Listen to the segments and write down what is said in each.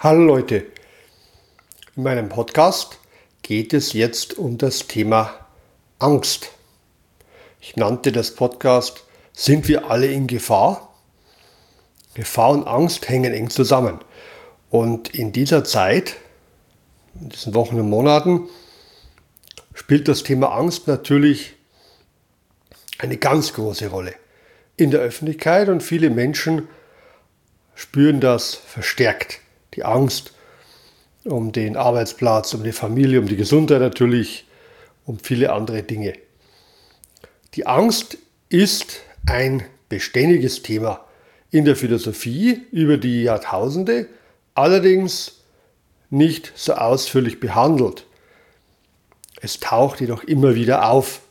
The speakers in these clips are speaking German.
Hallo Leute, in meinem Podcast geht es jetzt um das Thema Angst. Ich nannte das Podcast Sind wir alle in Gefahr? Gefahr und Angst hängen eng zusammen. Und in dieser Zeit, in diesen Wochen und Monaten, spielt das Thema Angst natürlich eine ganz große Rolle in der Öffentlichkeit und viele Menschen spüren das verstärkt. Die Angst um den Arbeitsplatz, um die Familie, um die Gesundheit natürlich, um viele andere Dinge. Die Angst ist ein beständiges Thema in der Philosophie über die Jahrtausende, allerdings nicht so ausführlich behandelt. Es taucht jedoch immer wieder auf.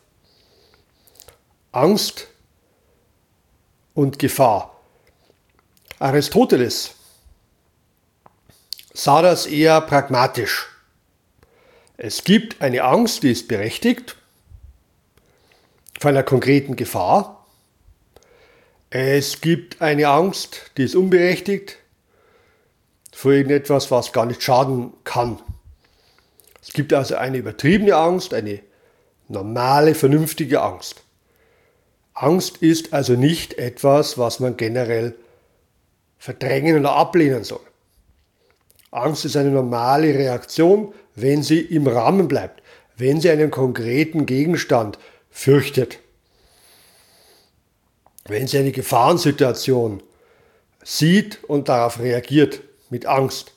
Angst und Gefahr. Aristoteles sah das eher pragmatisch. Es gibt eine Angst, die ist berechtigt, vor einer konkreten Gefahr. Es gibt eine Angst, die ist unberechtigt, vor irgendetwas, was gar nicht schaden kann. Es gibt also eine übertriebene Angst, eine normale, vernünftige Angst. Angst ist also nicht etwas, was man generell verdrängen oder ablehnen soll. Angst ist eine normale Reaktion, wenn sie im Rahmen bleibt, wenn sie einen konkreten Gegenstand fürchtet. Wenn sie eine Gefahrensituation sieht und darauf reagiert mit Angst.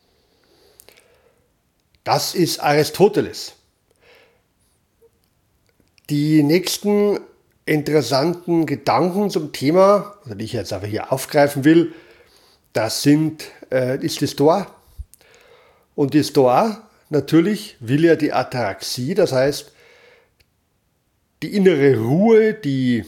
Das ist Aristoteles. Die nächsten interessanten Gedanken zum Thema, die ich jetzt aber hier aufgreifen will, ist die Stoa. Und die Stoa natürlich will ja die Ataraxie, das heißt die innere Ruhe, die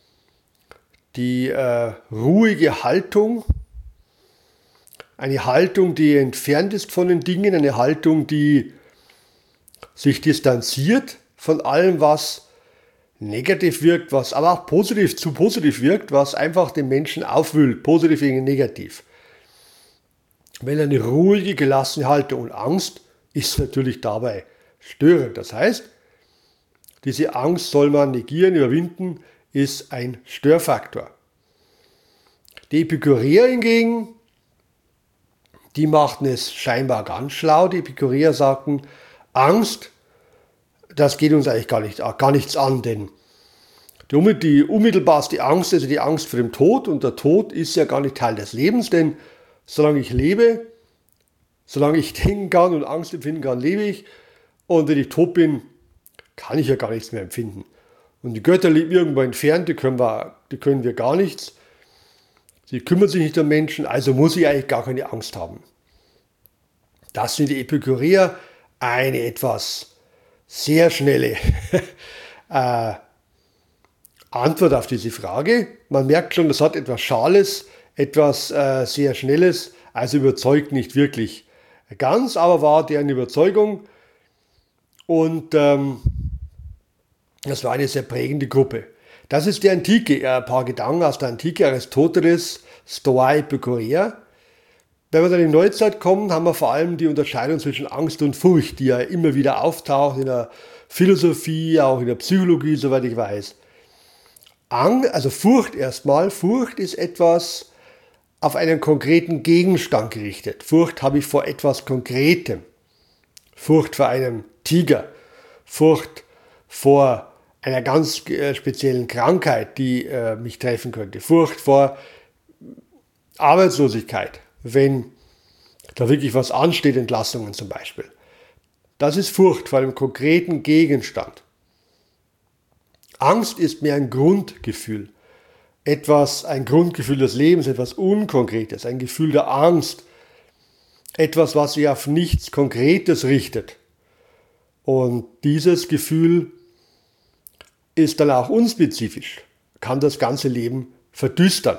ruhige Haltung, eine Haltung, die entfernt ist von den Dingen, eine Haltung, die sich distanziert von allem, was negativ wirkt, was aber auch zu positiv wirkt, was einfach den Menschen aufwühlt, positiv gegen negativ. Wenn eine ruhige, gelassene Haltung und Angst ist natürlich dabei störend. Das heißt, diese Angst soll man negieren, überwinden, ist ein Störfaktor. Die Epikureer hingegen, die machten es scheinbar ganz schlau. Die Epikureer sagten, Angst, das geht uns eigentlich gar nichts an, denn die unmittelbarste Angst, also die Angst vor dem Tod, und der Tod ist ja gar nicht Teil des Lebens, denn solange ich lebe, solange ich denken kann und Angst empfinden kann, lebe ich. Und wenn ich tot bin, kann ich ja gar nichts mehr empfinden. Und die Götter leben irgendwo entfernt, die können wir gar nichts. Sie kümmern sich nicht um Menschen, also muss ich eigentlich gar keine Angst haben. Das sind die Epikureer, eine etwas sehr schnelle Antwort auf diese Frage. Man merkt schon, das hat etwas Schales, etwas sehr Schnelles, also überzeugt nicht wirklich ganz, aber war deren Überzeugung und das war eine sehr prägende Gruppe. Das ist die Antike, ein paar Gedanken aus der Antike, Aristoteles, Stoa, Epikureer. Wenn wir dann in die Neuzeit kommen, haben wir vor allem die Unterscheidung zwischen Angst und Furcht, die ja immer wieder auftaucht in der Philosophie, auch in der Psychologie, soweit ich weiß. Also Furcht erstmal. Furcht ist etwas auf einen konkreten Gegenstand gerichtet. Furcht habe ich vor etwas Konkretem. Furcht vor einem Tiger. Furcht vor einer ganz speziellen Krankheit, die mich treffen könnte. Furcht vor Arbeitslosigkeit, wenn da wirklich was ansteht, Entlassungen zum Beispiel. Das ist Furcht vor einem konkreten Gegenstand. Angst ist mehr ein Grundgefühl. Ein Grundgefühl des Lebens, etwas Unkonkretes, ein Gefühl der Angst. Etwas, was sich auf nichts Konkretes richtet. Und dieses Gefühl ist dann auch unspezifisch, kann das ganze Leben verdüstern.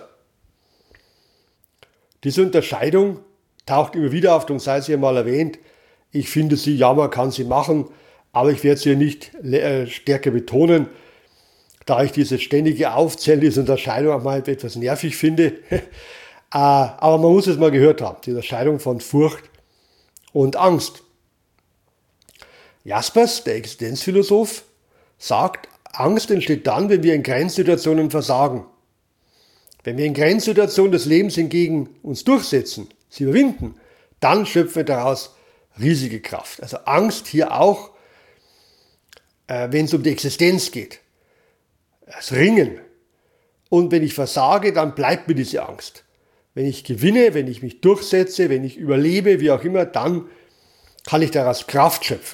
Diese Unterscheidung taucht immer wieder auf, und sei sie einmal erwähnt. Ich finde sie, ja, man kann sie machen, aber ich werde sie nicht stärker betonen, da ich diese ständige Aufzählung dieser Unterscheidung auch mal etwas nervig finde. Aber man muss es mal gehört haben, die Unterscheidung von Furcht und Angst. Jaspers, der Existenzphilosoph, sagt, Angst entsteht dann, wenn wir in Grenzsituationen versagen. Wenn wir in Grenzsituationen des Lebens hingegen uns durchsetzen, sie überwinden, dann schöpfen wir daraus riesige Kraft. Also Angst hier auch, wenn es um die Existenz geht, das Ringen. Und wenn ich versage, dann bleibt mir diese Angst. Wenn ich gewinne, wenn ich mich durchsetze, wenn ich überlebe, wie auch immer, dann kann ich daraus Kraft schöpfen.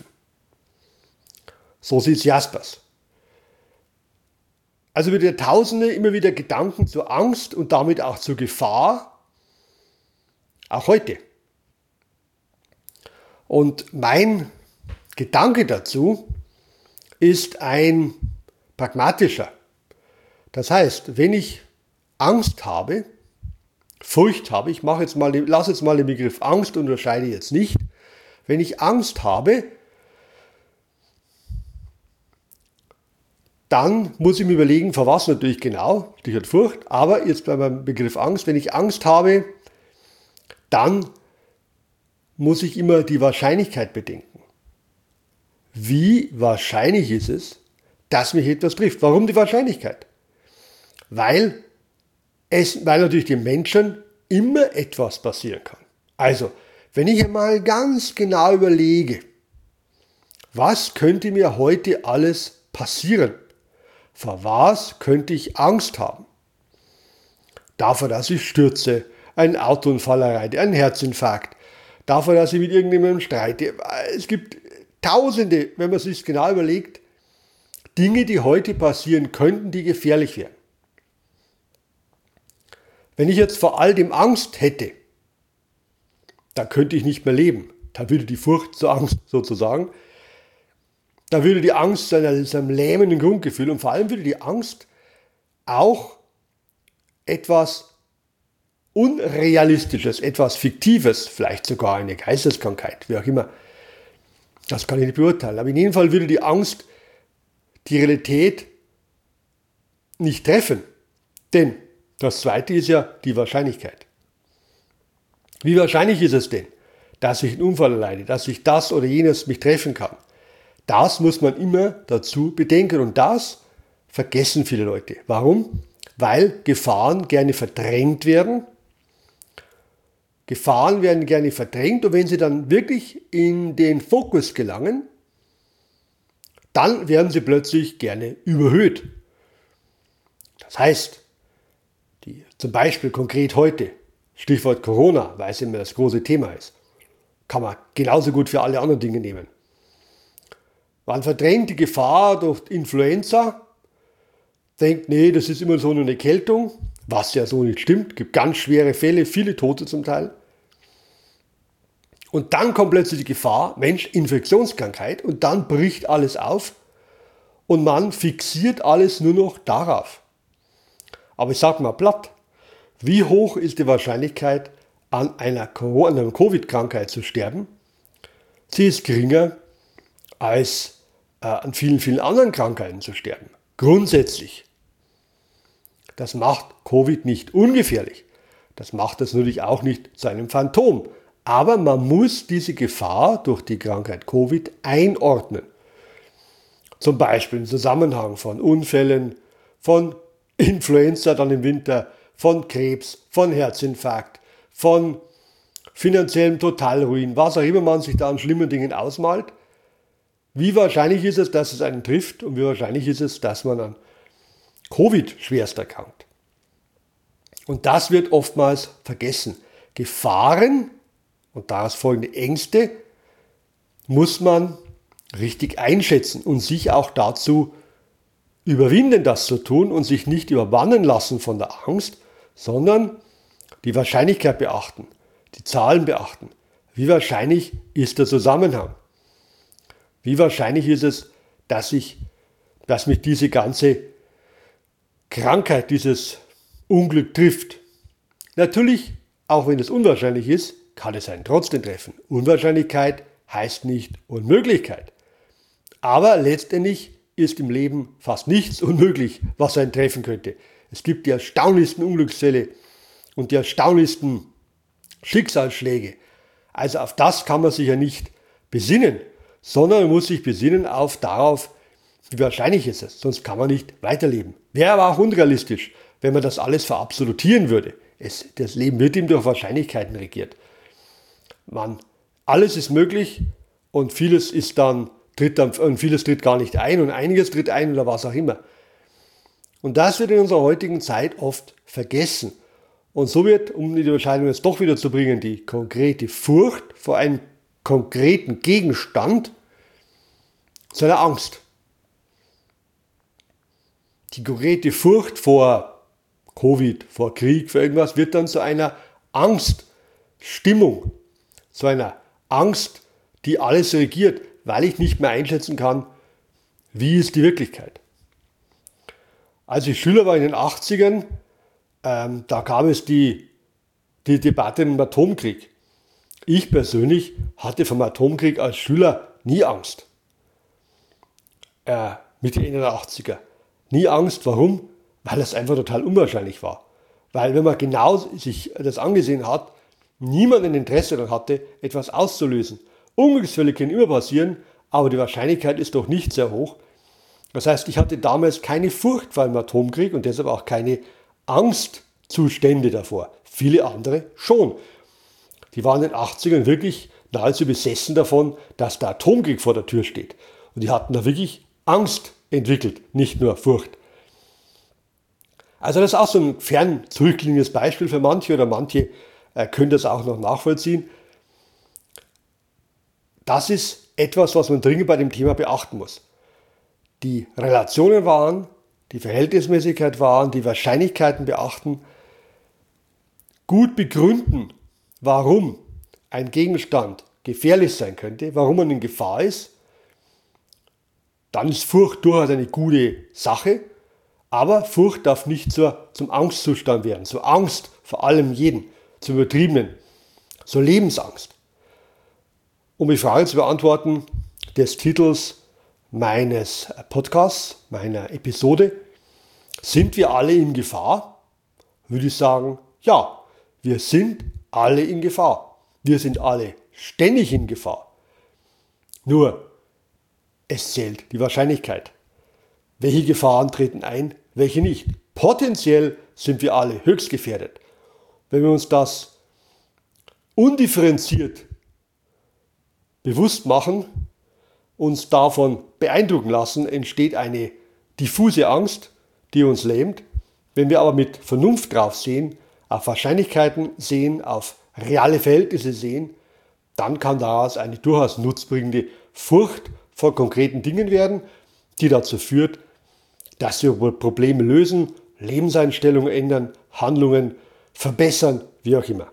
So sieht es Jaspers. Also wieder Tausende immer wieder Gedanken zur Angst und damit auch zur Gefahr, auch heute. Und mein Gedanke dazu ist ein pragmatischer. Das heißt, wenn ich Angst habe, Furcht habe, lass jetzt mal den Begriff Angst, unterscheide jetzt nicht. Wenn ich Angst habe, dann muss ich mir überlegen, vor was natürlich genau, Stichwort Furcht, aber jetzt bei meinem Begriff Angst, wenn ich Angst habe, dann muss ich immer die Wahrscheinlichkeit bedenken. Wie wahrscheinlich ist es, dass mich etwas trifft? Warum die Wahrscheinlichkeit? Weil natürlich dem Menschen immer etwas passieren kann. Also, wenn ich einmal ganz genau überlege, was könnte mir heute alles passieren? Vor was könnte ich Angst haben? Davor, dass ich stürze, einen Autounfall erleide, einen Herzinfarkt, davor, dass ich mit irgendjemandem streite. Es gibt Tausende, wenn man sich genau überlegt, Dinge, die heute passieren könnten, die gefährlich wären. Wenn ich jetzt vor all dem Angst hätte, dann könnte ich nicht mehr leben. Da würde die Furcht zur Angst sozusagen. Da würde die Angst zu einem lähmenden Grundgefühl und vor allem würde die Angst auch etwas Unrealistisches, etwas Fiktives, vielleicht sogar eine Geisteskrankheit, wie auch immer. Das kann ich nicht beurteilen. Aber in jedem Fall würde die Angst die Realität nicht treffen. Denn das Zweite ist ja die Wahrscheinlichkeit. Wie wahrscheinlich ist es denn, dass ich einen Unfall erleide, dass ich das oder jenes mich treffen kann? Das muss man immer dazu bedenken und das vergessen viele Leute. Warum? Weil Gefahren gerne verdrängt werden. Gefahren werden gerne verdrängt und wenn sie dann wirklich in den Fokus gelangen, dann werden sie plötzlich gerne überhöht. Das heißt, zum Beispiel konkret heute, Stichwort Corona, weil es immer das große Thema ist, kann man genauso gut für alle anderen Dinge nehmen. Man verdrängt die Gefahr durch Influenza, denkt, nee, das ist immer so eine Erkältung, was ja so nicht stimmt, gibt ganz schwere Fälle, viele Tote zum Teil. Und dann kommt plötzlich die Gefahr, Mensch, Infektionskrankheit und dann bricht alles auf und man fixiert alles nur noch darauf. Aber ich sage mal platt, wie hoch ist die Wahrscheinlichkeit, an einer Covid-Krankheit zu sterben? Sie ist geringer als an vielen, vielen anderen Krankheiten zu sterben. Grundsätzlich. Das macht Covid nicht ungefährlich. Das macht es natürlich auch nicht zu einem Phantom. Aber man muss diese Gefahr durch die Krankheit Covid einordnen. Zum Beispiel im Zusammenhang von Unfällen, von Influenza dann im Winter, von Krebs, von Herzinfarkt, von finanziellem Totalruin, was auch immer man sich da an schlimmen Dingen ausmalt. Wie wahrscheinlich ist es, dass es einen trifft und wie wahrscheinlich ist es, dass man an Covid schwerst erkrankt? Und das wird oftmals vergessen. Gefahren und daraus folgende Ängste muss man richtig einschätzen und sich auch dazu überwinden, das zu tun und sich nicht übermannen lassen von der Angst, sondern die Wahrscheinlichkeit beachten, die Zahlen beachten. Wie wahrscheinlich ist der Zusammenhang? Wie wahrscheinlich ist es, dass mich diese ganze Krankheit, dieses Unglück trifft? Natürlich, auch wenn es unwahrscheinlich ist, kann es einen trotzdem treffen. Unwahrscheinlichkeit heißt nicht Unmöglichkeit. Aber letztendlich ist im Leben fast nichts unmöglich, was einen treffen könnte. Es gibt die erstaunlichsten Unglücksfälle und die erstaunlichsten Schicksalsschläge. Also auf das kann man sich ja nicht besinnen, sondern man muss sich besinnen darauf, wie wahrscheinlich ist es, sonst kann man nicht weiterleben. Wäre aber auch unrealistisch, wenn man das alles verabsolutieren würde. Das Leben wird ihm durch Wahrscheinlichkeiten regiert. Alles ist möglich und vieles tritt gar nicht ein und einiges tritt ein oder was auch immer. Und das wird in unserer heutigen Zeit oft vergessen. Und so wird, um die Unterscheidung jetzt doch wieder zu bringen, die konkrete Furcht vor einem konkreten Gegenstand zu einer Angst. Die konkrete Furcht vor Covid, vor Krieg, vor irgendwas wird dann zu einer Angststimmung, zu einer Angst, die alles regiert, weil ich nicht mehr einschätzen kann, wie ist die Wirklichkeit. Als ich Schüler war in den 80ern, da gab es die Debatte um den Atomkrieg. Ich persönlich hatte vom Atomkrieg als Schüler nie Angst. Mitte Ende der 80er. Nie Angst. Warum? Weil es einfach total unwahrscheinlich war. Weil wenn man genau sich das angesehen hat, niemand ein Interesse daran hatte, etwas auszulösen. Unglücksfälle können immer passieren, aber die Wahrscheinlichkeit ist doch nicht sehr hoch. Das heißt, ich hatte damals keine Furcht vor dem Atomkrieg und deshalb auch keine Angstzustände davor. Viele andere schon. Die waren in den 80ern wirklich nahezu besessen davon, dass der Atomkrieg vor der Tür steht. Und die hatten da wirklich Angst entwickelt, nicht nur Furcht. Also das ist auch so ein fern zurückliegendes Beispiel für manche oder manche können das auch noch nachvollziehen. Das ist etwas, was man dringend bei dem Thema beachten muss. Die Relationen wahren, die Verhältnismäßigkeit wahren, die Wahrscheinlichkeiten beachten, gut begründen, warum ein Gegenstand gefährlich sein könnte, warum man in Gefahr ist, dann ist Furcht durchaus eine gute Sache, aber Furcht darf nicht zum Angstzustand werden, zur Angst vor allem jeden, zum Übertriebenen, zur Lebensangst. Um die Frage zu beantworten des Titels meines Podcasts, meiner Episode, sind wir alle in Gefahr? Würde ich sagen, ja, wir sind alle in Gefahr. Wir sind alle ständig in Gefahr. Nur, es zählt die Wahrscheinlichkeit. Welche Gefahren treten ein, welche nicht? Potenziell sind wir alle höchst gefährdet. Wenn wir uns das undifferenziert bewusst machen, uns davon beeindrucken lassen, entsteht eine diffuse Angst, die uns lähmt. Wenn wir aber mit Vernunft drauf sehen, auf Wahrscheinlichkeiten sehen, auf reale Verhältnisse sehen, dann kann daraus eine durchaus nutzbringende Furcht vor konkreten Dingen werden, die dazu führt, dass wir Probleme lösen, Lebenseinstellungen ändern, Handlungen verbessern, wie auch immer.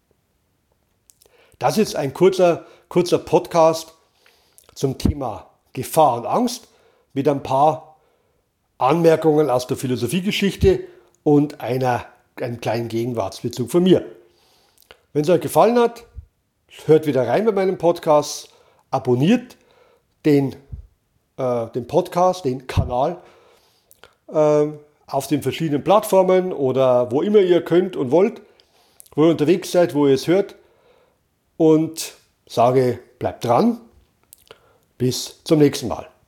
Das ist ein kurzer Podcast zum Thema Gefahr und Angst mit ein paar Anmerkungen aus der Philosophiegeschichte und einem kleinen Gegenwartsbezug von mir. Wenn es euch gefallen hat, hört wieder rein bei meinem Podcast, abonniert den Podcast, den Kanal auf den verschiedenen Plattformen oder wo immer ihr könnt und wollt, wo ihr unterwegs seid, wo ihr es hört und sage, bleibt dran. Bis zum nächsten Mal.